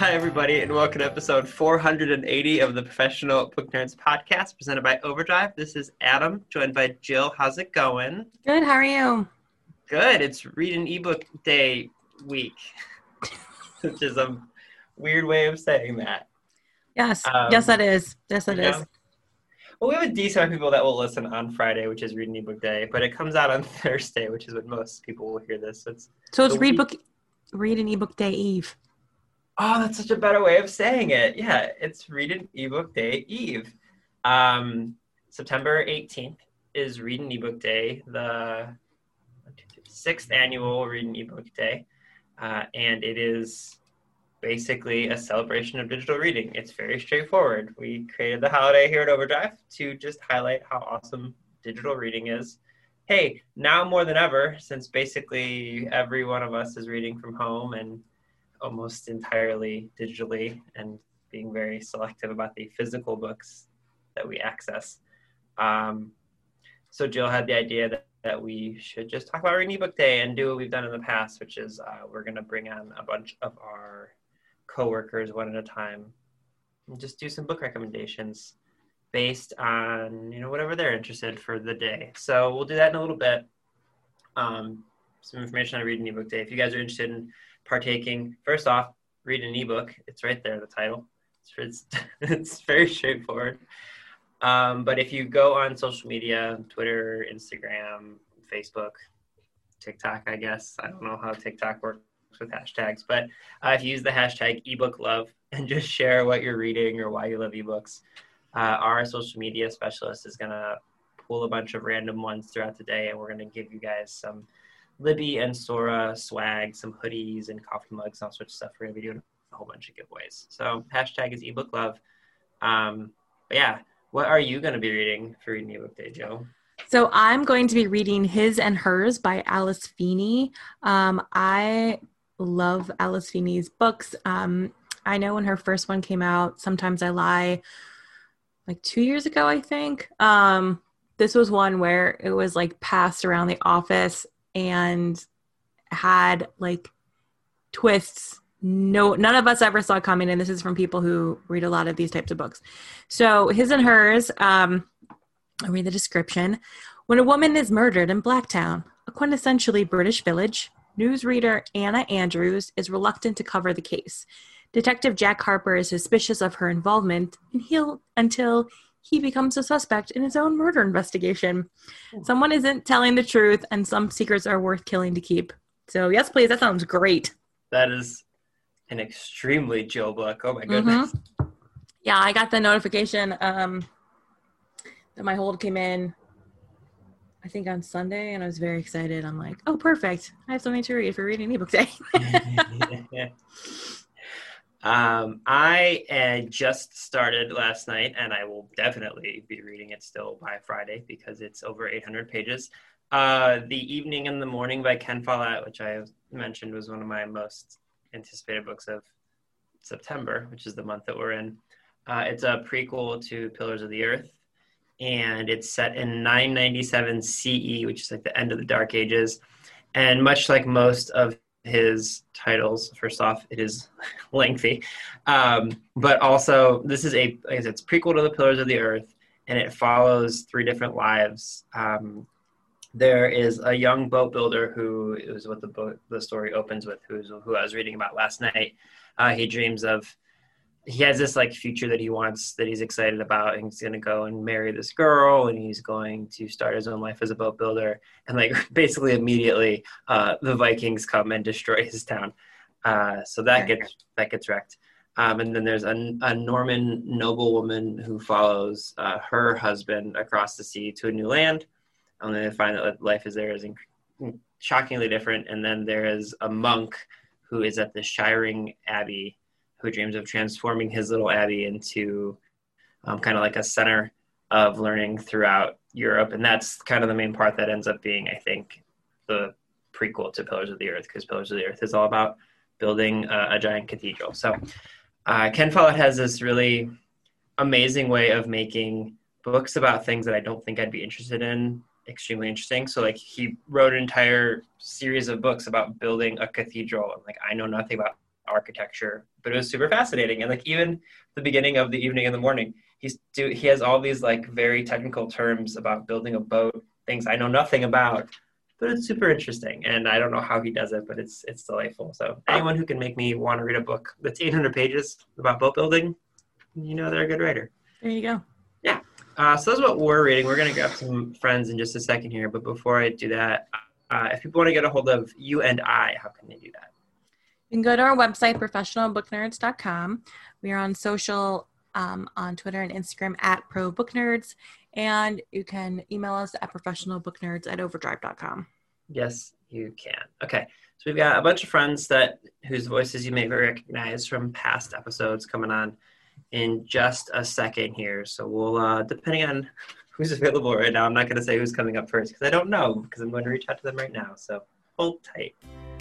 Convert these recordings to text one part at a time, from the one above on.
Hi, everybody, and welcome to episode 480 of the Professional Book Nerds podcast presented by Overdrive. This is Adam, joined by Jill. How's it going? Good. How are you? Good. It's Read an Ebook Day week, which is a weird way of saying that. Yes. Yes, that is. Yes, that is. Well, we have a decent amount of people that will listen on Friday, which is Read an Ebook Day, but it comes out on Thursday, which is when most people will hear this. So it's Read an Ebook Day Eve. Oh, that's such a better way of saying it. Yeah, it's Read an Ebook Day Eve. September 18th is Read an Ebook Day, the 6th annual Read an Ebook Day. And it is basically a celebration of digital reading. It's very straightforward. We created the holiday here at Overdrive to just highlight how awesome digital reading is. Hey, now more than ever, since basically every one of us is reading from home and almost entirely digitally and being very selective about the physical books that we access. So Jill had the idea that we should just talk about Read an Ebook Day and do what we've done in the past, which is we're going to bring on a bunch of our coworkers one at a time and just do some book recommendations based on, whatever they're interested for the day. So we'll do that in a little bit. Some information on Read an Ebook Day. If you guys are interested in partaking, first off, read an ebook. It's right there, the title. It's very straightforward. But if you go on social media, Twitter, Instagram, Facebook, TikTok, I guess. I don't know how TikTok works with hashtags, but if you use the hashtag #ebooklove and just share what you're reading or why you love ebooks, our social media specialist is going to pull a bunch of random ones throughout the day, and we're going to give you guys some Libby and Sora swag, some hoodies and coffee mugs and all sorts of stuff. We're going to be doing a whole bunch of giveaways. So hashtag is #ebooklove. But yeah, what are you going to be reading for Read an Ebook Day, Joe? So I'm going to be reading His and Hers by Alice Feeney. I love Alice Feeney's books. I know when her first one came out, Sometimes I Lie, like 2 years ago, I think. This was one where it was like passed around the office and had like twists none of us ever saw coming, and this is from people who read a lot of these types of books. So His and Hers, I'll read the description. When a woman is murdered in Blacktown, a quintessentially British village, newsreader Anna Andrews is reluctant to cover the case. Detective Jack Harper is suspicious of her involvement until he becomes a suspect in his own murder investigation. Someone isn't telling the truth, and some secrets are worth killing to keep. So yes, please. That sounds great. That is an extremely Jill book. Oh my goodness. Mm-hmm. Yeah, I got the notification that my hold came in, I think on Sunday, and I was very excited. I'm like, oh, perfect. I have something to read for Reading Ebook Day. I just started last night, and I will definitely be reading it still by Friday because it's over 800 pages. The Evening and the Morning by Ken Follett, which I mentioned was one of my most anticipated books of September, which is the month that we're in. It's a prequel to Pillars of the Earth, and it's set in 997 CE, which is like the end of the Dark Ages. And much like most of his titles, first off, it is lengthy, but also this is it's prequel to the Pillars of the Earth, and it follows three different lives. There is a young boat builder who is what the story opens with, who I was reading about last night. He has this like future that he's excited about, and he's going to go and marry this girl, and he's going to start his own life as a boat builder. And like basically immediately, the Vikings come and destroy his town. So that gets wrecked. And then there's a Norman noblewoman who follows her husband across the sea to a new land. And then they find that life is shockingly different. And then there is a monk who is at the Shiring Abbey, who dreams of transforming his little abbey into kind of like a center of learning throughout Europe. And that's kind of the main part that ends up being, I think, the prequel to Pillars of the Earth, because Pillars of the Earth is all about building a giant cathedral. So Ken Follett has this really amazing way of making books about things that I don't think I'd be interested in extremely interesting. So like he wrote an entire series of books about building a cathedral, and like I know nothing about architecture, but it was super fascinating. And like even the beginning of the evening and the morning, he has all these like very technical terms about building a boat, things I know nothing about, but it's super interesting. And I don't know how he does it, but it's delightful. So anyone who can make me want to read a book that's 800 pages about boat building, they're a good writer. There you go. Yeah. So that's what we're reading. We're going to grab some friends in just a second here. But before I do that, if people want to get a hold of you and I, how can they do that? You can go to our website, professionalbooknerds.com. We are on social, on Twitter and Instagram at ProBookNerds. And you can email us at professionalbooknerds@overdrive.com. Yes, you can. Okay. So we've got a bunch of friends whose voices you may recognize from past episodes coming on in just a second here. So we'll, depending on who's available right now, I'm not going to say who's coming up first because I don't know, because I'm going to reach out to them right now. So hold tight.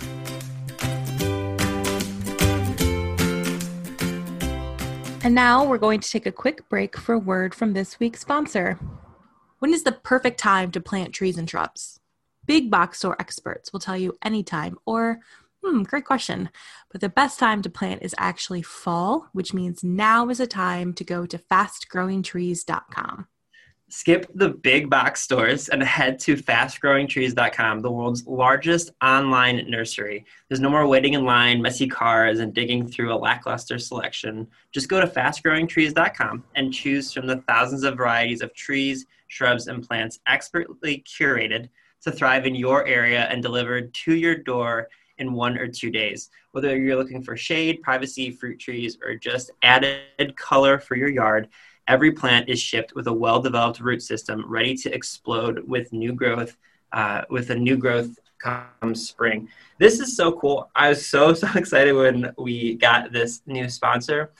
And now we're going to take a quick break for a word from this week's sponsor. When is the perfect time to plant trees and shrubs? Big box store experts will tell you anytime, or great question. But the best time to plant is actually fall, which means now is a time to go to fastgrowingtrees.com. Skip the big box stores and head to fastgrowingtrees.com, the world's largest online nursery. There's no more waiting in line, messy cars, and digging through a lackluster selection. Just go to fastgrowingtrees.com and choose from the thousands of varieties of trees, shrubs, and plants expertly curated to thrive in your area and delivered to your door in 1 or 2 days. Whether you're looking for shade, privacy, fruit trees, or just added color for your yard, every plant is shipped with a well-developed root system ready to explode with new growth. With a new growth comes spring. This is so cool. I was so excited when we got this new sponsor.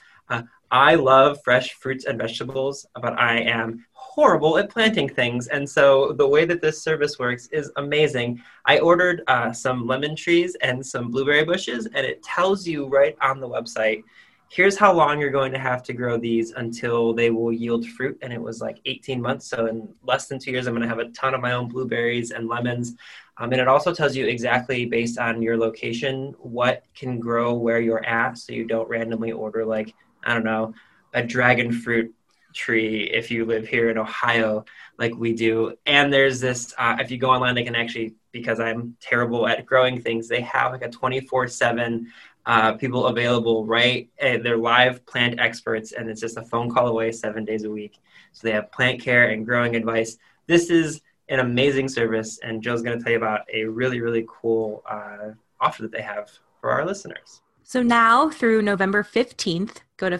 I love fresh fruits and vegetables, but I am horrible at planting things. And so the way that this service works is amazing. I ordered some lemon trees and some blueberry bushes, and it tells you right on the website, here's how long you're going to have to grow these until they will yield fruit. And it was like 18 months. So in less than 2 years, I'm going to have a ton of my own blueberries and lemons. And it also tells you exactly based on your location, what can grow where you're at. So you don't randomly order like, I don't know, a dragon fruit tree if you live here in Ohio like we do. And there's this, if you go online, they can actually, because I'm terrible at growing things, they have like a 24/7 people available, right? They're live plant experts, and it's just a phone call away 7 days a week. So they have plant care and growing advice. This is an amazing service, and Joe's going to tell you about a really, really cool offer that they have for our listeners. So now through November 15th, go to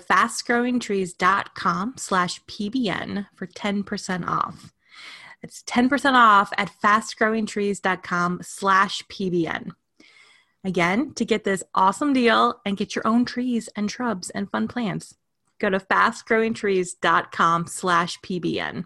fastgrowingtrees.com/PBN for 10% off. It's 10% off at fastgrowingtrees.com/PBN. Again, to get this awesome deal and get your own trees and shrubs and fun plants, go to fastgrowingtrees.com/PBN.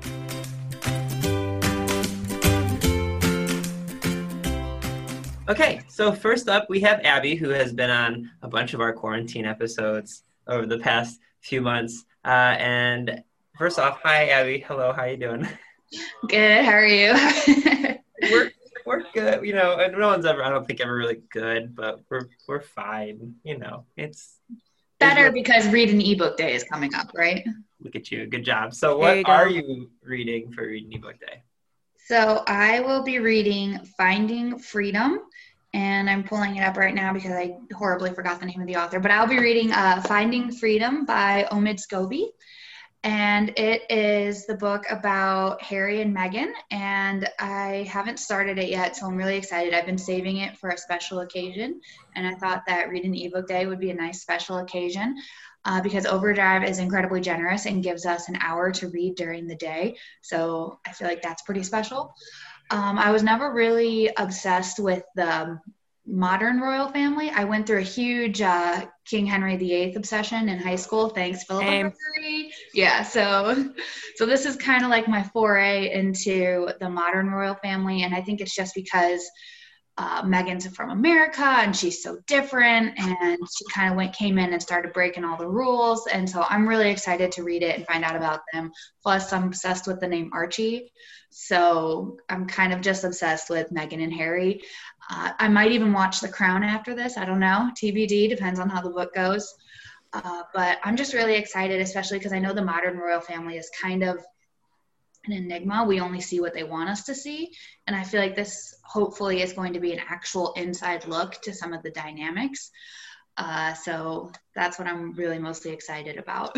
Okay, so first up, we have Abby, who has been on a bunch of our quarantine episodes over the past few months. And first off, hi, Abby. Hello, how you doing? Good, how are you? We're good. And no one's ever, I don't think, ever really good, but we're fine. It's better because Read an eBook Day is coming up, right? Look at you. Good job. So what are you reading for Read an eBook Day? So I will be reading Finding Freedom, and I'm pulling it up right now because I horribly forgot the name of the author, but I'll be reading Finding Freedom by Omid Scobie, and it is the book about Harry and Meghan, and I haven't started it yet, so I'm really excited. I've been saving it for a special occasion, and I thought that Read an eBook Day would be a nice special occasion. Because Overdrive is incredibly generous and gives us an hour to read during the day. So I feel like that's pretty special. I was never really obsessed with the modern royal family. I went through a huge King Henry VIII obsession in high school. Thanks, Philippa Mercury. Yeah, so this is kind of like my foray into the modern royal family. And I think it's just because Megan's from America and she's so different, and she kind of came in and started breaking all the rules, and so I'm really excited to read it and find out about them. Plus, I'm obsessed with the name Archie, so I'm kind of just obsessed with Megan and Harry. I might even watch The Crown after this. I don't know. TBD, depends on how the book goes. But I'm just really excited, especially because I know the modern royal family is kind of an enigma. We only see what they want us to see. And I feel like this hopefully is going to be an actual inside look to some of the dynamics. So that's what I'm really mostly excited about.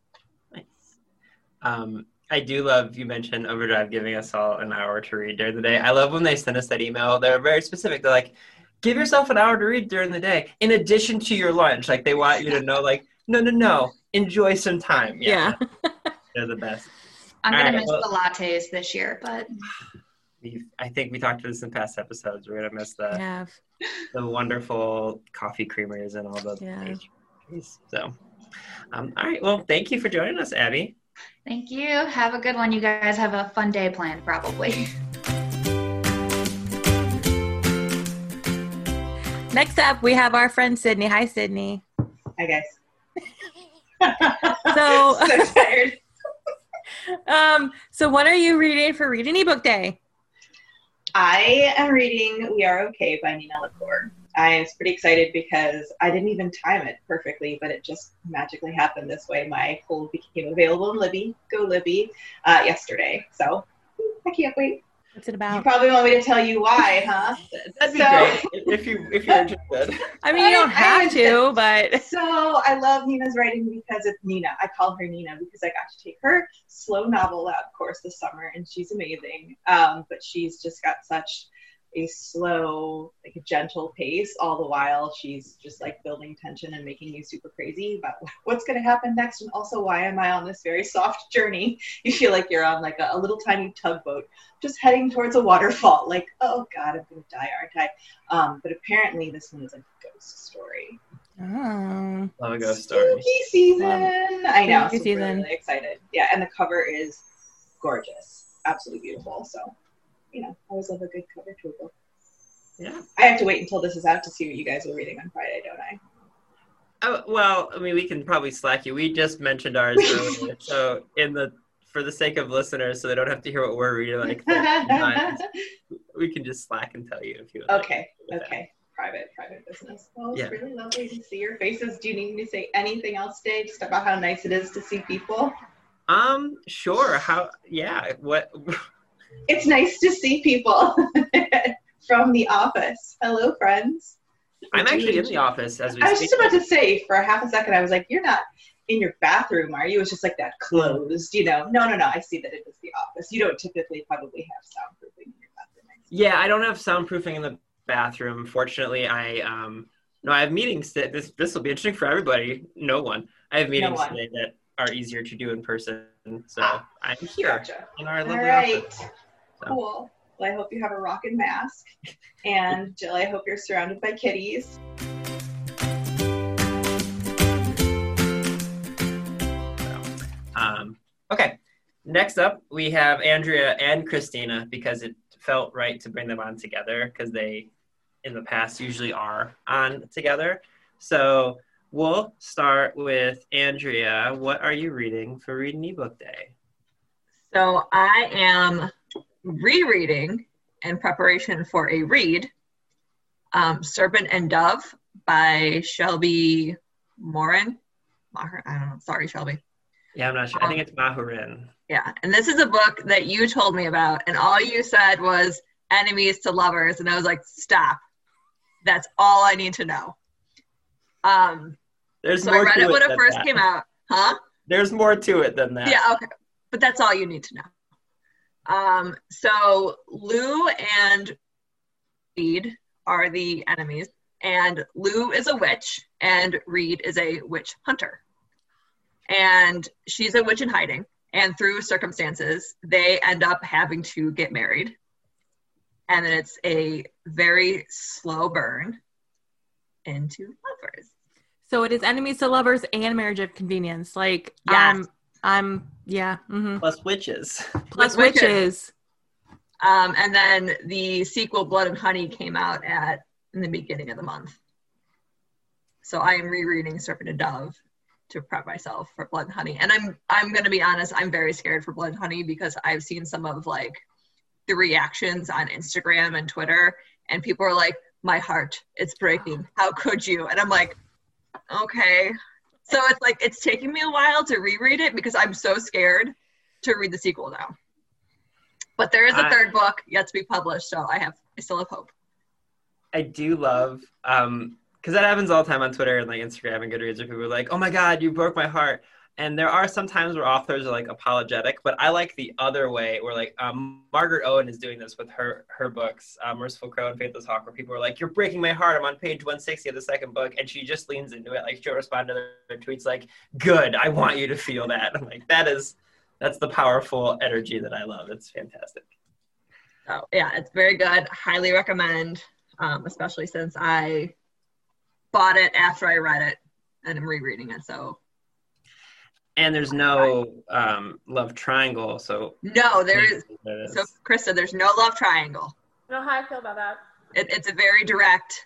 Nice. I do love, you mentioned Overdrive giving us all an hour to read during the day. I love when they send us that email. They're very specific. They're like, give yourself an hour to read during the day in addition to your lunch. Like, they want you to know, like, no, enjoy some time. Yeah. They're the best. I'm going to miss the lattes this year, but I think we talked about this in past episodes. We're going to miss the wonderful coffee creamers and all the pastries. So, all right. Well, thank you for joining us, Abby. Thank you. Have a good one. You guys have a fun day planned, probably. Next up, we have our friend Sydney. Hi, Sydney. Hi, guys. So tired. So what are you reading for Read an eBook Day? I am reading We Are Okay by Nina LaCour. I was pretty excited because I didn't even time it perfectly, but it just magically happened this way. My hold became available in Libby, yesterday. So I can't wait. What's it about? You probably want me to tell you why, huh? That'd be great if you're interested. I mean, you don't have to, but. So I love Nina's writing because it's Nina. I call her Nina because I got to take her slow novel out, of course, this summer, and she's amazing. But she's just got such a slow, like a gentle pace, all the while she's just like building tension and making you super crazy about what's going to happen next, and also why am I on this very soft journey. You feel like you're on like a little tiny tugboat just heading towards a waterfall, like, oh god, I'm gonna die, aren't I? But apparently this one is a ghost story. Oh, love a ghost story. Spooky season. I know, Spooky season. Really, really excited. Yeah, and the cover is gorgeous, absolutely beautiful. So, you know, I always love a good cover to a book. Yeah. I have to wait until this is out to see what you guys are reading on Friday, don't I? Oh, well, I mean, we can probably slack you. We just mentioned ours earlier, so for the sake of listeners, so they don't have to hear what we're reading, like, we can just slack and tell you if you would. Okay. Private business. Well, it's really lovely to see your faces. Do you need me to say anything else, Dave, just about how nice it is to see people? Sure. What? It's nice to see people from the office. Hello, friends. I'm actually in the office as we speak. I was just about to say, for a half a second, I was like, you're not in your bathroom, are you? It's just like that closed, you know. No. I see that it is the office. You don't typically probably have soundproofing in your bathroom. Yeah, I don't have soundproofing in the bathroom. Fortunately, I have meetings that this will be interesting for everybody. I have meetings today that are easier to do in person. So I'm here in our lovely office. So. Cool. Well, I hope you have a rockin' mask. And Jill, I hope you're surrounded by kitties. Okay, next up we have Andrea and Christina, because it felt right to bring them on together because they, in the past, usually are on together. So we'll start with Andrea. What are you reading for Read an eBook Day? So I am rereading in preparation for a read, Serpent and Dove by Shelby Morin. I don't know. Sorry, Shelby. Yeah, I'm not sure. I think it's Mahurin. Yeah, and this is a book that you told me about, and all you said was enemies to lovers, and I was like, stop. That's all I need to know. There's so more I read to it when it than first that. came out. Huh? There's more to it than that. Yeah, okay. But that's all you need to know. So Lou and Reed are the enemies, and Lou is a witch, and Reed is a witch hunter. And she's a witch in hiding, and through circumstances, they end up having to get married. And then it's a very slow burn into lovers. So it is enemies to lovers and marriage of convenience. Like, yes. I'm yeah. Mm-hmm. Plus witches. Plus witches. And then the sequel, Blood and Honey, came out in the beginning of the month. So I am rereading Serpent and Dove to prep myself for Blood and Honey. And I'm going to be honest, I'm very scared for Blood and Honey because I've seen some of like the reactions on Instagram and Twitter, and people are like, my heart, it's breaking. How could you? And I'm like, okay. So it's like, it's taking me a while to reread it because I'm so scared to read the sequel now. But there is a third book yet to be published, so I still have hope. I do love, because that happens all the time on Twitter and like Instagram and Goodreads, where people are like, oh my God, you broke my heart. And there are some times where authors are like apologetic, but I like the other way where like Margaret Owen is doing this with her books, Merciful Crow and Faithless Hawk, where people are like, you're breaking my heart. I'm on page 160 of the second book. And she just leans into it. Like she'll respond to their tweets like, good, I want you to feel that. I'm like, that's the powerful energy that I love. It's fantastic. Oh yeah, it's very good. Highly recommend, especially since I bought it after I read it and I'm rereading it. And there's no love triangle, so... No, there is. So, Krista, there's no love triangle. I don't know how I feel about that. It's a very direct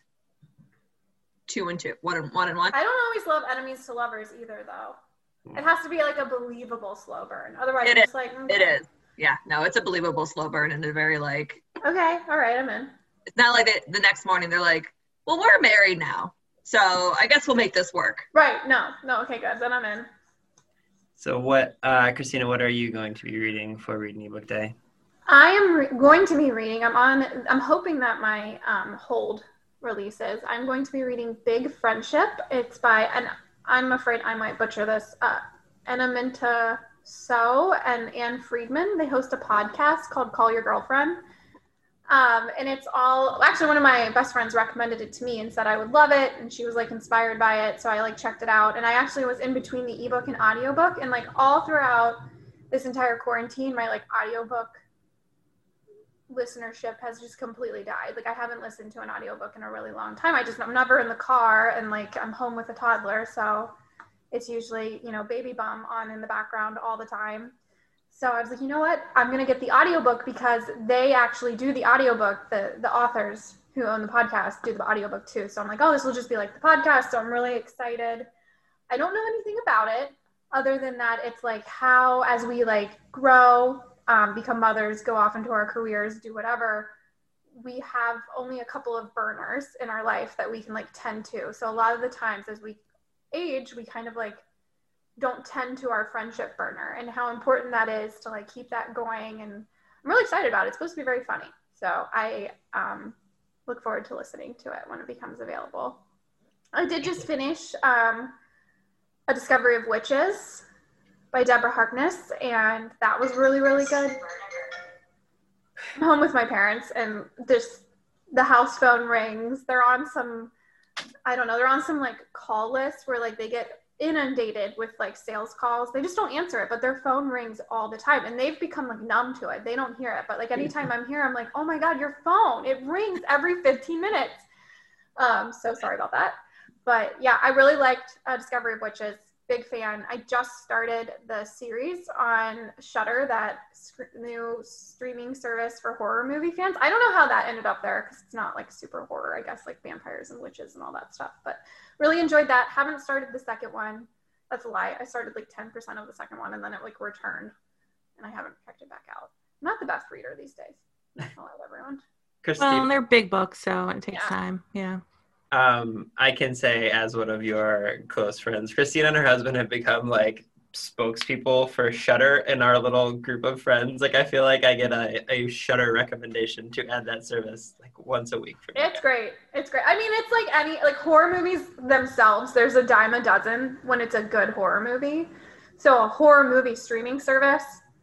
2 and 2, 1 and 1. I don't always love enemies to lovers either, though. It has to be like a believable slow burn. Otherwise, it's like... Okay. It is. Yeah, no, it's a believable slow burn and a very like... Okay, all right, I'm in. It's not like the next morning they're like, well, we're married now, so I guess we'll make this work. Right, no, okay, good, then I'm in. So Christina, what are you going to be reading for Read an eBook Day? I am going to be reading, I'm hoping that my hold releases. I'm going to be reading Big Friendship. It's by, and I'm afraid I might butcher this, Anaminta So and Anne Friedman. They host a podcast called Call Your Girlfriend. And it's all, actually one of my best friends recommended it to me and said I would love it, and she was like inspired by it, so I like checked it out. And I actually was in between the ebook and audiobook, and like all throughout this entire quarantine, my like audiobook listenership has just completely died. Like I haven't listened to an audiobook in a really long time. I'm never in the car, and like I'm home with a toddler, so it's usually, Baby Bum on in the background all the time. So I was like, you know what? I'm going to get the audiobook because they actually do the audiobook. The authors who own the podcast do the audiobook too. So I'm like, oh, this will just be like the podcast. So I'm really excited. I don't know anything about it other than that it's like how, as we like grow, become mothers, go off into our careers, do whatever, we have only a couple of burners in our life that we can like tend to. So a lot of the times as we age, we kind of like don't tend to our friendship burner, and how important that is to like keep that going. And I'm really excited about it. It's supposed to be very funny. So I look forward to listening to it when it becomes available. I did just finish A Discovery of Witches by Deborah Harkness, and that was really, really good. I'm home with my parents, and the house phone rings. They're on some, they're on some like call list where like they get inundated with like sales calls. They just don't answer it, but their phone rings all the time, and they've become like numb to it. They don't hear it, but like anytime I'm here, I'm like, oh my God, your phone, it rings every 15 minutes. So sorry about that. But yeah, I really liked Discovery of Witches. Big fan. I just started the series on Shudder, that new streaming service for horror movie fans. I don't know how that ended up there because it's not like super horror, I guess, like vampires and witches and all that stuff. But really enjoyed that. Haven't started the second one. That's a lie. I started like 10% of the second one, and then it like returned, and I haven't checked it back out. I'm not the best reader these days. Not gonna lie, everyone. Well, they're big books, so it takes time. Yeah. I can say, as one of your close friends, Christina and her husband have become like spokespeople for Shudder in our little group of friends. Like I feel like I get a Shudder recommendation to add that service like once a week. It's great. It's great. I mean, it's like any like horror movies themselves. There's a dime a dozen when it's a good horror movie. So a horror movie streaming service,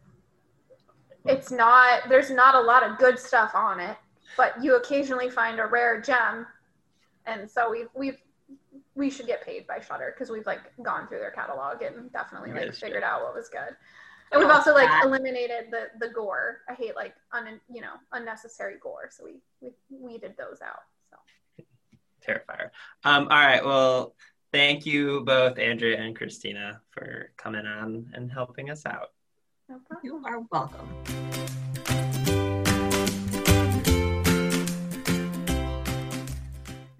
there's not a lot of good stuff on it, but you occasionally find a rare gem. And so we should get paid by Shudder because we've like gone through their catalog and definitely like figured out what was good. And we've also like eliminated the gore. I hate like unnecessary gore, so we weeded those out. So Terrifier. All right. Well, thank you both, Andrea and Christina, for coming on and helping us out. No problem. You are welcome.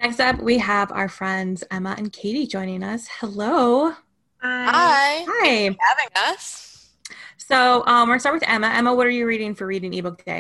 Next up, we have our friends Emma and Katie joining us. Hello. Hi. Hi. Thanks for having us. So we're going to start with Emma. Emma, what are you reading for Reading Ebook Day?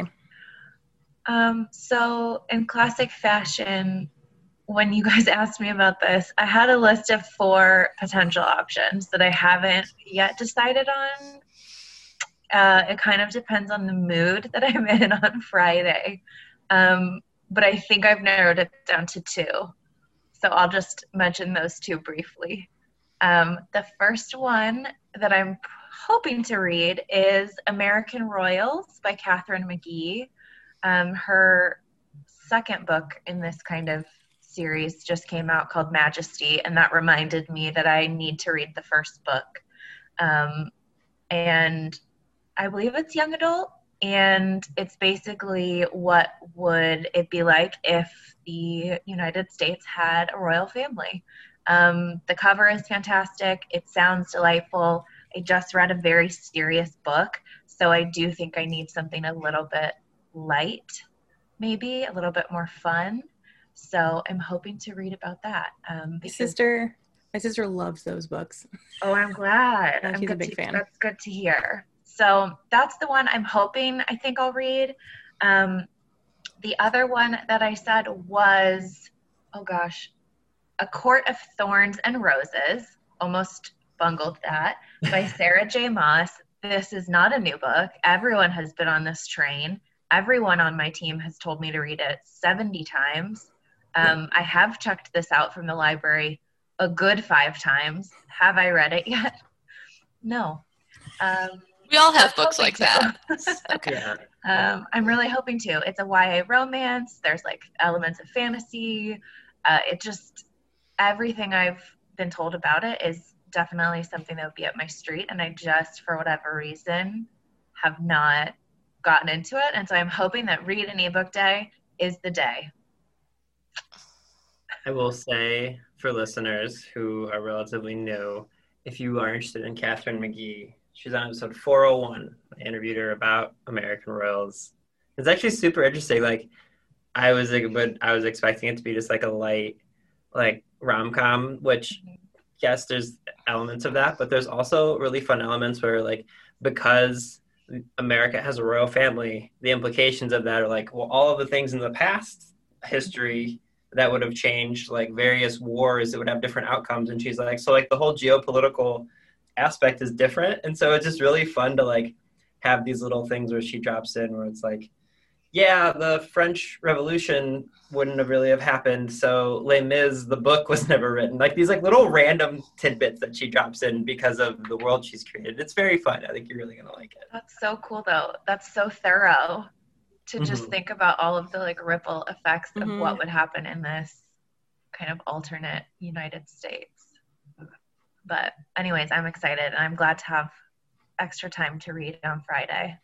So in classic fashion, when you guys asked me about this, I had a list of 4 potential options that I haven't yet decided on. It kind of depends on the mood that I'm in on Friday. But I think I've narrowed it down to 2. So I'll just mention those 2 briefly. The first one that I'm hoping to read is American Royals by Katharine McGee. Her second book in this kind of series just came out called Majesty, and that reminded me that I need to read the first book. And I believe it's young adult, and it's basically what would it be like if the United States had a royal family. The cover is fantastic. It sounds delightful. I just read a very serious book, so I do think I need something a little bit light, maybe a little bit more fun. So I'm hoping to read about that. My sister loves those books. Oh, I'm glad. Yeah, she's a big fan. That's good to hear. So that's the one I think I'll read. The other one that I said was, A Court of Thorns and Roses. Almost bungled that. By Sarah J. Maas. This is not a new book. Everyone has been on this train. Everyone on my team has told me to read it 70 times. I have checked this out from the library a good 5 times. Have I read it yet? No. We all have books like that. Okay. I'm really hoping to. It's a YA romance. There's like elements of fantasy. It just, everything I've been told about it is definitely something that would be up my street. And I just, for whatever reason, have not gotten into it. And so I'm hoping that Read an Ebook Day is the day. I will say for listeners who are relatively new, if you are interested in Katharine McGee, she's on episode 401. I interviewed her about American Royals. It's actually super interesting. Like I was expecting it to be just like a light, like rom-com, which yes, there's elements of that, but there's also really fun elements where like, because America has a royal family, the implications of that are like, well, all of the things in the past history that would have changed, like various wars that would have different outcomes. And she's like, so like the whole geopolitical aspect is different. And so it's just really fun to like have these little things where she drops in where it's like, yeah, the French Revolution wouldn't have really have happened. So Les Mis, the book, was never written. Like these like little random tidbits that she drops in because of the world she's created. It's very fun. I think you're really going to like it. That's so cool though. That's so thorough to just think about all of the like ripple effects of what would happen in this kind of alternate United States. But anyways, I'm excited and I'm glad to have extra time to read on Friday.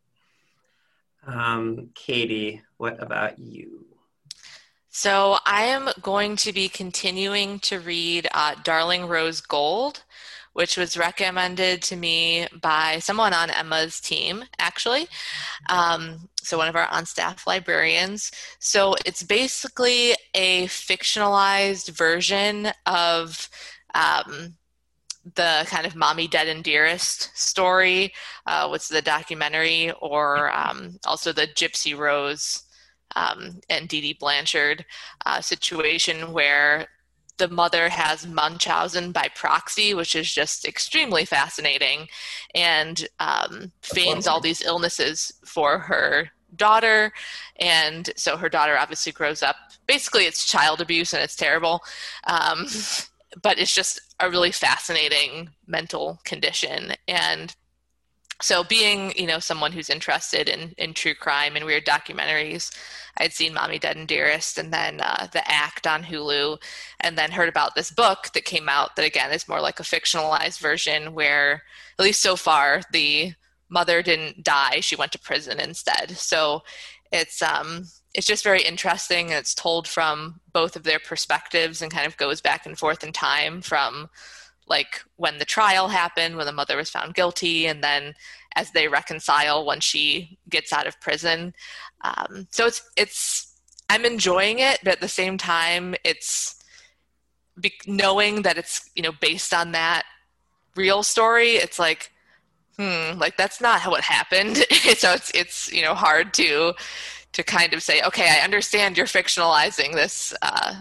Katie, what about you? So I am going to be continuing to read Darling Rose Gold, which was recommended to me by someone on Emma's team, actually. So one of our on-staff librarians. So it's basically a fictionalized version of the kind of Mommy Dead and Dearest story, what's the documentary, or also the Gypsy Rose and Dee Dee Blanchard situation where the mother has Munchausen by proxy, which is just extremely fascinating, and feigns all these illnesses for her daughter. And so her daughter obviously grows up. Basically, it's child abuse and it's terrible. But it's just a really fascinating mental condition. And so being, someone who's interested in true crime and weird documentaries, I'd seen Mommy Dead and Dearest and then The Act on Hulu, and then heard about this book that came out that, again, is more like a fictionalized version where, at least so far, the mother didn't die. She went to prison instead. So it's just very interesting, and it's told from both of their perspectives and kind of goes back and forth in time from like when the trial happened, when the mother was found guilty, and then as they reconcile when she gets out of prison. So I'm enjoying it, but at the same time, it's knowing that it's, based on that real story. It's like, like that's not how it happened. So it's hard to kind of say, okay, I understand you're fictionalizing this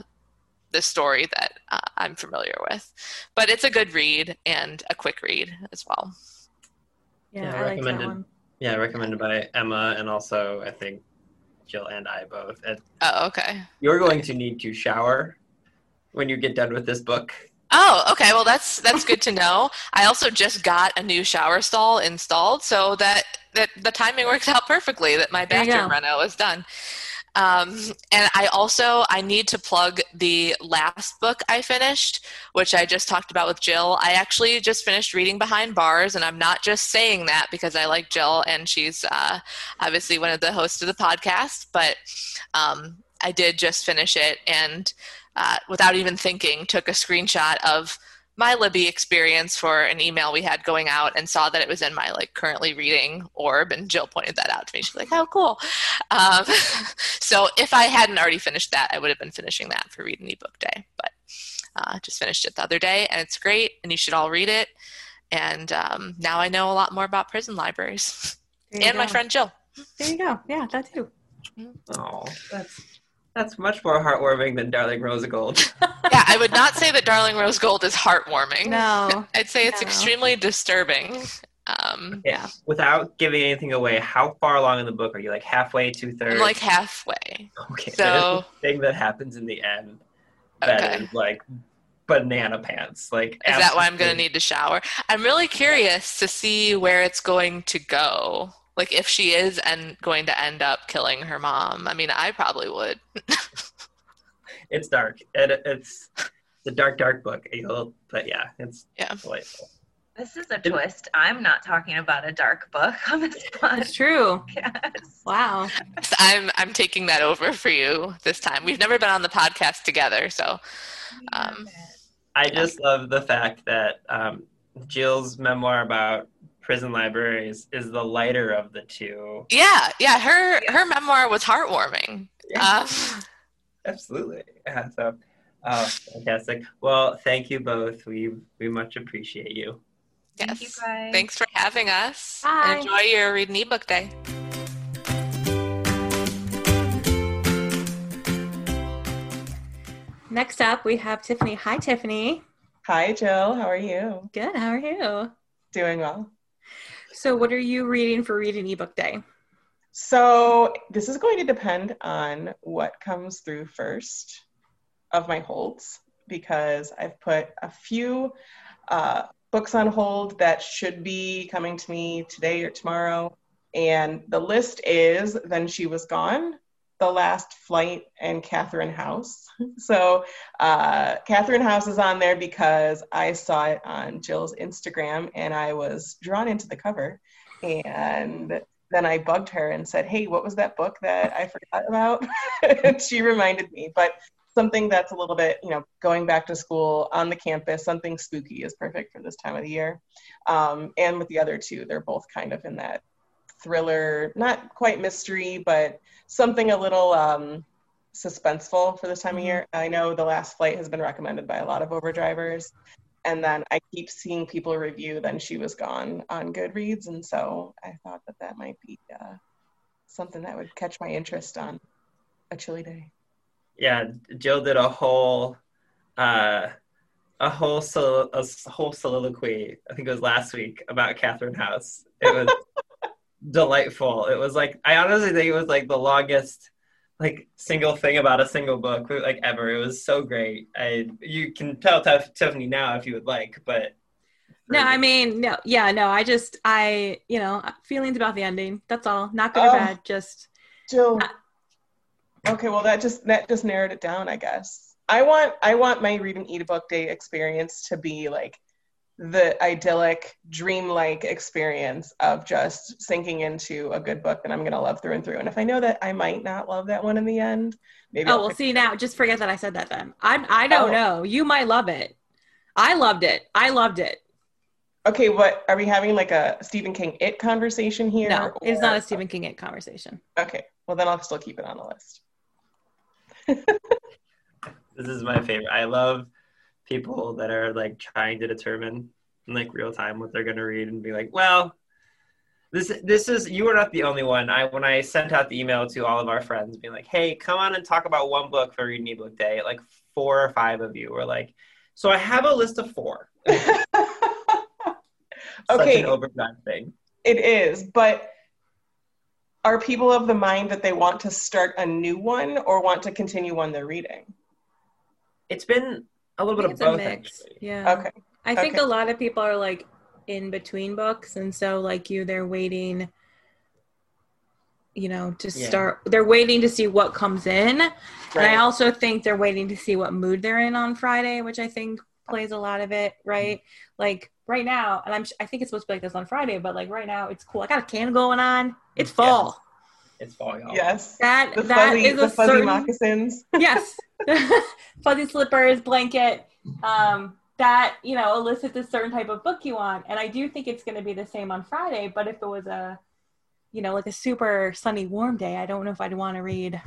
story that I'm familiar with, but it's a good read and a quick read as well. Yeah, I like that one. Yeah, recommended by Emma, and also I think Jill and I both. Oh, okay. You're going to need to shower when you get done with this book. Oh, okay. Well, that's good to know. I also just got a new shower stall installed, so that the timing works out perfectly that my bathroom reno is done. And I need to plug the last book I finished, which I just talked about with Jill. I actually just finished reading Behind Bars, and I'm not just saying that because I like Jill and she's obviously one of the hosts of the podcast, but I did just finish it, and without even thinking, took a screenshot of my Libby experience for an email we had going out and saw that it was in my currently reading orb, and Jill pointed that out to me. She's like, oh, cool. So if I hadn't already finished that, I would have been finishing that for Read an eBook Day, but just finished it the other day, and it's great, and you should all read it. And now I know a lot more about prison libraries and my friend Jill. There you go. Yeah, that too. Oh, that's much more heartwarming than Darling Rose of Gold. Yeah, I would not say that Darling Rose Gold is heartwarming. No. I'd say it's extremely disturbing. Yeah. Without giving anything away, how far along in the book are you? Like halfway, 2/3? I'm halfway. Okay. So the thing that happens in the end that is banana pants. Is that why I'm going to need to shower? I'm really curious to see where it's going to go. If she is going to end up killing her mom. I mean, I probably would. It's dark. It's a dark book. But yeah, it's delightful. This is a twist. I'm not talking about a dark book on this one. It's true. Yes. Wow. I'm taking that over for you this time. We've never been on the podcast together, so. I just love the fact that Jill's memoir about prison libraries is the lighter of the two. Yeah. Her memoir was heartwarming. Yeah. Absolutely. Yeah, so fantastic. Well, thank you both. We much appreciate you. Yes. Thank you, guys. Thanks for having us. Bye. Enjoy your Read an eBook Day. Next up, we have Tiffany. Hi, Tiffany. Hi, Jill. How are you? Good. How are you? Doing well. So what are you reading for Read an eBook Day? So this is going to depend on what comes through first of my holds, because I've put a few books on hold that should be coming to me today or tomorrow. And the list is Then She Was Gone, The Last Flight, and Catherine House. So Catherine House is on there because I saw it on Jill's Instagram and I was drawn into the cover. And then I bugged her and said, hey, what was that book that I forgot about? And she reminded me. But something that's a little bit, going back to school on the campus, something spooky is perfect for this time of the year. And with the other two, they're both kind of in that thriller, not quite mystery, but something a little suspenseful for this time of year. I know The Last Flight has been recommended by a lot of overdrivers. And then I keep seeing people review Then She Was Gone on Goodreads. And so I thought that might be something that would catch my interest on a chilly day. Yeah, Jill did a whole soliloquy, I think it was last week, about Catherine House. It was delightful. It was I honestly think it was the longest single thing about a single book ever. It was so great. You can tell Tiffany now if you would like, but feelings about the ending. That's all. Not good or bad. Just Jill. Okay, well that just narrowed it down, I guess. I want my Read an eBook Day experience to be the idyllic, dreamlike experience of just sinking into a good book that I'm going to love through and through. And if I know that I might not love that one in the end, maybe see, now just forget that I said that then. I don't know. You might love it. I loved it. Okay, what are we having a Stephen King It conversation here? No, it's not a Stephen King It conversation. Okay, well then I'll still keep it on the list. This is my favorite. I love people that are like trying to determine in like real time what they're gonna read and be like, well, this is, you are not the only one. When I sent out the email to all of our friends being like, hey, come on and talk about one book for Read an eBook Day, like 4 or 5 of you were like, so I have a list of 4. Such Okay, an overdrive thing. it is, but are people of the mind that they want to start a new one or want to continue one they're reading? It's been a little bit of It's a both, mix. actually. Yeah. Okay. I think Okay. a lot of people are like in between books, and so like you, they're waiting, you know, to Yeah. start. They're waiting to see what comes in, and I Right. also think they're waiting to see what mood they're in on Friday, which I think plays a lot of it, right? Like right now, and I think it's supposed to be like this on Friday, but like right now, it's cool. I got a candle going on. It's fall. It's fall, y'all. Yes. That The that fuzzy, is the a fuzzy certain moccasins. yes, fuzzy slippers, blanket. That, you know, elicits a certain type of book you want. And I do think it's going to be the same on Friday. But if it was a, you know, like a super sunny, warm day, I don't know if I'd want to read.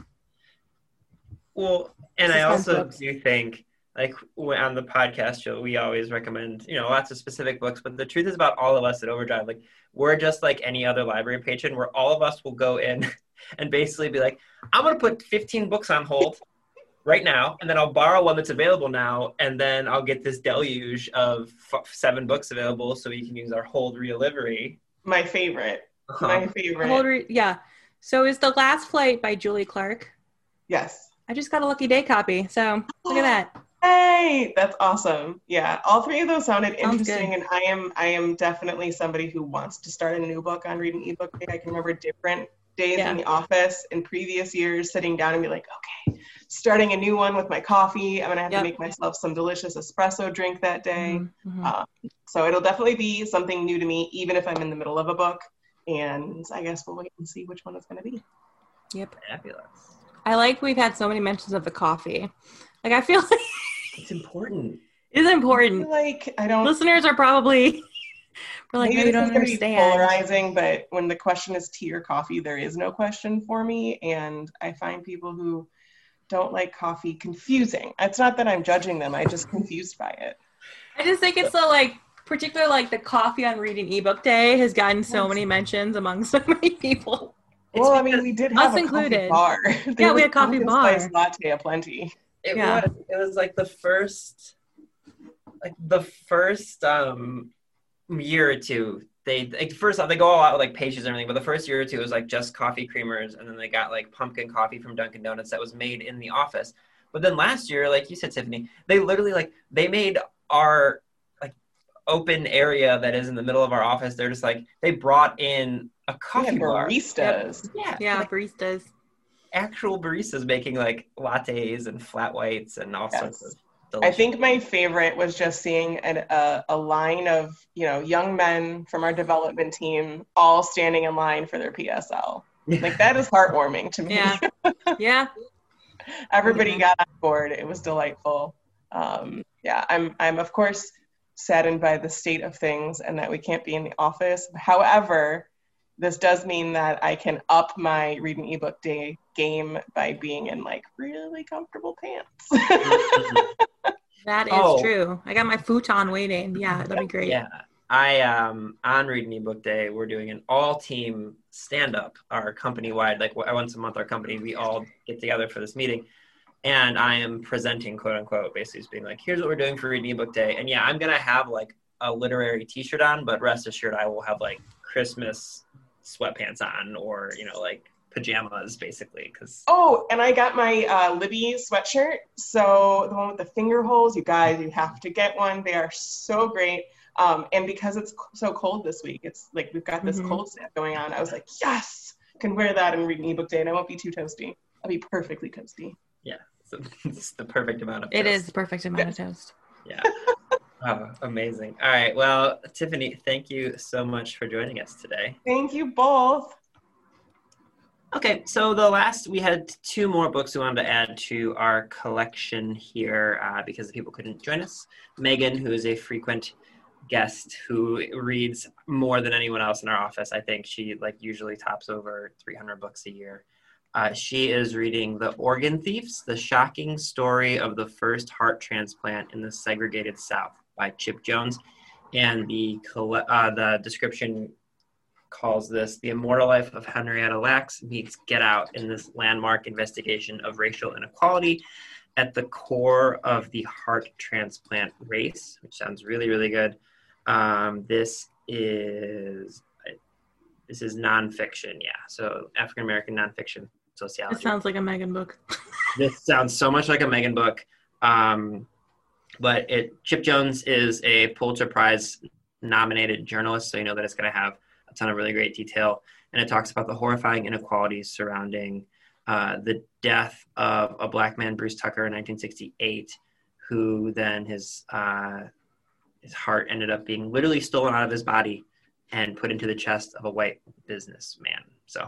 Well, and I Suspense also books. do think, like on the podcast show, we always recommend, you know, lots of specific books. But the truth is about all of us at Overdrive, like we're just like any other library patron, where all of us will go in and basically be like, I'm going to put 15 books on hold right now, and then I'll borrow one that's available now, and then I'll get this deluge of 7 books available so we can use our hold re-delivery. My favorite. My favorite. Yeah. So is The Last Flight by Julie Clark. Yes. I just got a Lucky Day copy. So look at that. Hey, that's awesome. Yeah, all 3 of those sounded Sounds interesting, good. and I am definitely somebody who wants to start a new book on Read an eBook Day. I can remember different days Yeah. in the office in previous years sitting down and be like, okay, starting a new one with my coffee. I'm gonna have Yep. to make myself some delicious espresso drink that day. Mhm. So it'll definitely be something new to me, even if I'm in the middle of a book. And I guess we'll wait and see which one it's gonna be. Yep. Fabulous. I like we've had so many mentions of the coffee. Like I feel like It's important. it's I important. feel like I don't. Listeners are probably we're like, Maybe no, you this don't is going to be understand. polarizing, but when the question is tea or coffee, there is no question for me. And I find people who don't like coffee confusing. It's not that I'm judging them. I'm just confused by it. I just think it's so like, particularly like the coffee on Read an eBook Day has gotten so many mentions among so many people. Well, I mean, we did have Us a coffee included. bar. Yeah, we had coffee pumpkin bar. spice latte aplenty. It Yeah. was like the first year or two. They like first off they go all out with like pastries and everything, but the first year or two it was like just coffee creamers, and then they got like pumpkin coffee from Dunkin' Donuts that was made in the office. But then last year, like you said, Tiffany, they literally like they made our like open area that is in the middle of our office. They're just like they brought in a coffee bar. Baristas. Yeah, like, baristas. actual baristas making like lattes and flat whites and all sorts of I delicious. think my favorite was just seeing a line of, you know, young men from our development team all standing in line for their PSL. Like that is heartwarming to me. Yeah. Yeah. Everybody Yeah. got on board. It was delightful. Yeah, I'm of course saddened by the state of things and that we can't be in the office. However, this does mean that I can up my Read an eBook Day game by being in like really comfortable pants. That is Oh. true. I got my futon waiting. Yeah, that'd be great. Yeah. I on Read an eBook Day, we're doing an all-team stand-up, our company-wide, like once a month, our company, we all get together for this meeting. And I am presenting, quote unquote, basically just being like, here's what we're doing for Read an eBook Day. And yeah, I'm going to have like a literary t-shirt on, but rest assured I will have like Christmas sweatpants on or, you know, like pajamas basically. Cause Oh, and I got my Libby sweatshirt. So the one with the finger holes, you guys, you have to get one. They are so great. And because it's so cold this week, it's like we've got this Mhm. cold snap going on. I was like, yes, can wear that and read an ebook day, and I won't be too toasty. I'll be perfectly toasty. yeah, so it's the perfect amount of It toast. is the perfect amount of toast. Yeah. Oh, amazing. All right. Well, Tiffany, thank you so much for joining us today. Thank you both. Okay, so we had 2 more books we wanted to add to our collection here because the people couldn't join us. Megan, who is a frequent guest who reads more than anyone else in our office, I think she like usually tops over 300 books a year. She is reading The Organ Thieves, The Shocking Story of the First Heart Transplant in the Segregated South by Chip Jones. And the description calls this The Immortal Life of Henrietta Lacks meets Get Out in this landmark investigation of racial inequality at the core of the heart transplant race, which sounds really, really good. This is nonfiction, yeah. So African-American nonfiction sociology. It sounds like a Megan book. This sounds so much like a Megan book. But Chip Jones is a Pulitzer Prize nominated journalist, so you know that it's going to have a ton of really great detail. And it talks about the horrifying inequalities surrounding the death of a black man, Bruce Tucker, in 1968, who then his heart ended up being literally stolen out of his body and put into the chest of a white businessman. So,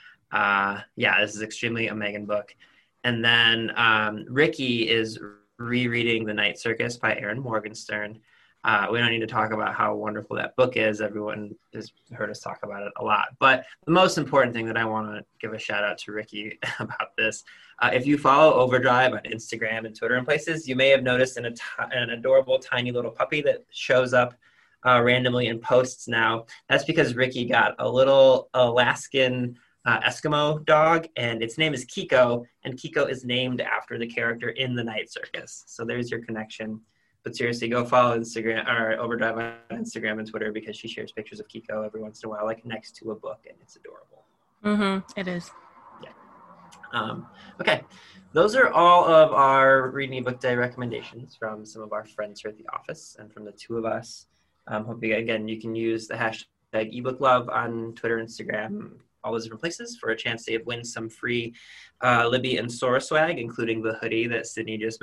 this is extremely a Megan book. And then Ricky is rereading The Night Circus by Erin Morgenstern. We don't need to talk about how wonderful that book is. Everyone has heard us talk about it a lot. But the most important thing that I want to give a shout out to Ricky about this, if you follow Overdrive on Instagram and Twitter and places, you may have noticed an adorable tiny little puppy that shows up randomly in posts now. That's because Ricky got a little Alaskan Eskimo dog, and its name is Kiko, and Kiko is named after the character in The Night Circus. So there's your connection. But seriously, go follow Instagram or Overdrive on Instagram and Twitter, because she shares pictures of Kiko every once in a while, like next to a book, and it's adorable. Mm-hmm. It is. Yeah. Okay. Those are all of our Reading eBook Day recommendations from some of our friends here at the office and from the two of us. Hope you can use the hashtag #eBookLove on Twitter, Instagram, all those different places for a chance to win some free Libby and Sora swag, including the hoodie that Tiffany just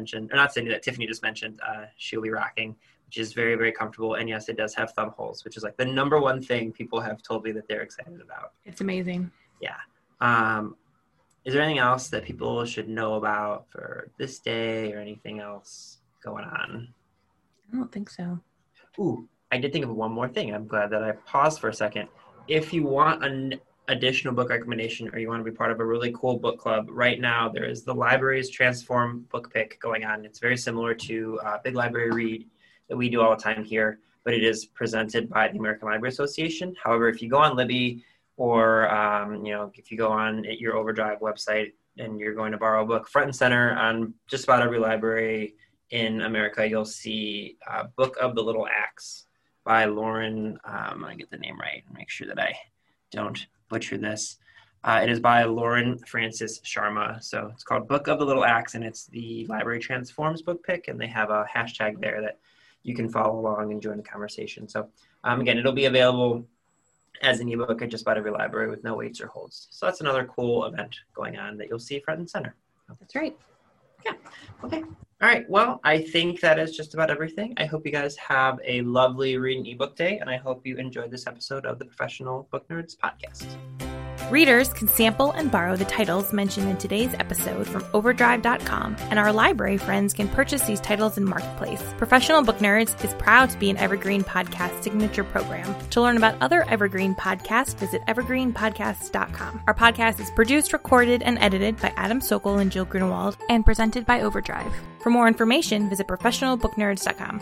mentioned. She'll be rocking, which is very, very comfortable. And yes, it does have thumb holes, which is like the number one thing people have told me that they're excited about. It's amazing. Yeah. Is there anything else that people should know about for this day or anything else going on? I don't think so. Ooh, I did think of one more thing. I'm glad that I paused for a second. If you want an additional book recommendation or you want to be part of a really cool book club, right now there is the Libraries Transform book pick going on. It's very similar to Big Library Read that we do all the time here, but it is presented by the American Library Association. However, if you go on Libby or if you go on your Overdrive website and you're going to borrow a book, front and center on just about every library in America, you'll see Book of the Little Axe by Lauren. I'm going to get the name right and make sure that I don't butcher this. It is by Lauren Francis Sharma. So it's called Book of the Little Axe, and it's the Library Transforms book pick, and they have a hashtag there that you can follow along and join the conversation. So again, it'll be available as an ebook at just about every library with no waits or holds. So that's another cool event going on that you'll see front and center. That's right. Yeah. Okay. All right. Well, I think that is just about everything. I hope you guys have a lovely Reading eBook Day, and I hope you enjoyed this episode of the Professional Book Nerds podcast. Readers can sample and borrow the titles mentioned in today's episode from Overdrive.com, and our library friends can purchase these titles in Marketplace. Professional Book Nerds is proud to be an Evergreen Podcast signature program. To learn about other Evergreen podcasts, visit evergreenpodcasts.com. Our podcast is produced, recorded, and edited by Adam Sokol and Jill Grunewald, and presented by Overdrive. For more information, visit professionalbooknerds.com.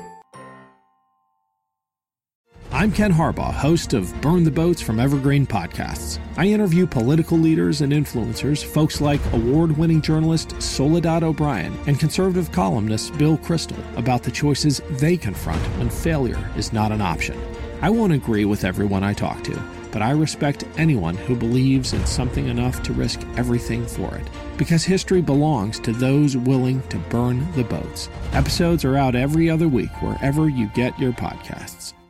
I'm Ken Harbaugh, host of Burn the Boats from Evergreen Podcasts. I interview political leaders and influencers, folks like award-winning journalist Soledad O'Brien and conservative columnist Bill Kristol, about the choices they confront when failure is not an option. I won't agree with everyone I talk to, but I respect anyone who believes in something enough to risk everything for it. Because history belongs to those willing to burn the boats. Episodes are out every other week wherever you get your podcasts.